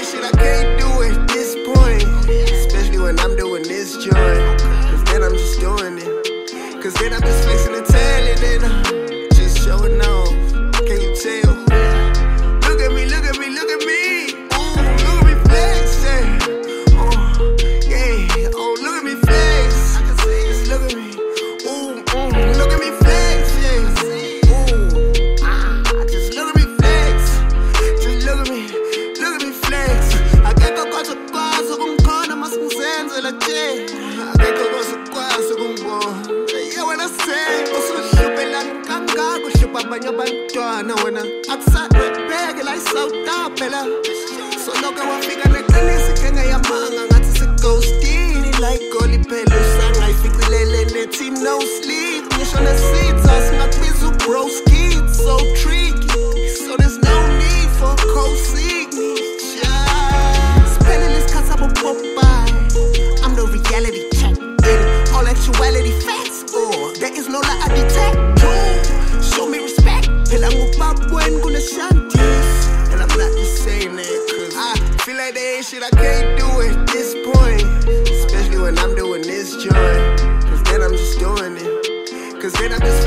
shit I can't do at this point. Especially when I'm doing this joint. Cause then I'm just doing it. Cause then I'm just flexing the talent and I'm just showing off. Can you tell? Look at me, look at me, look at me. Ooh, look at me flex, yeah. Oh, yeah. Oh, look at me flex. Just look at me. Ooh, look at me flex, yeah. Ooh, just look at me flex. Just look at me, look at me flex. I can't go to kwazi kumkhona masingizenzela nje. I can't go kwazi kumbona. Yeah, when I say, usuhlupela kangaka uhlupha abanye abantwana wena. Akusade bheke la isawuta phela. So lokho wafika neqinisa ikhenge yamanga ngathi sighostini like goli phela usangayificilele nethi no sleep. Ngisho nesitha singakubiza ubroski, it's so tricky. So there's no need for co-signing. Spending this cuts up a Popeye. I'm the reality check. In all actuality facts. Or there is no lie I detect. Show me respect. Phela ngubabweni kuneshanties. And I'm not just saying that cause I feel like there ain't shit I can't do at this point. Especially when I'm doing this joint. Cause then I'm just doing it. Cause then I'm just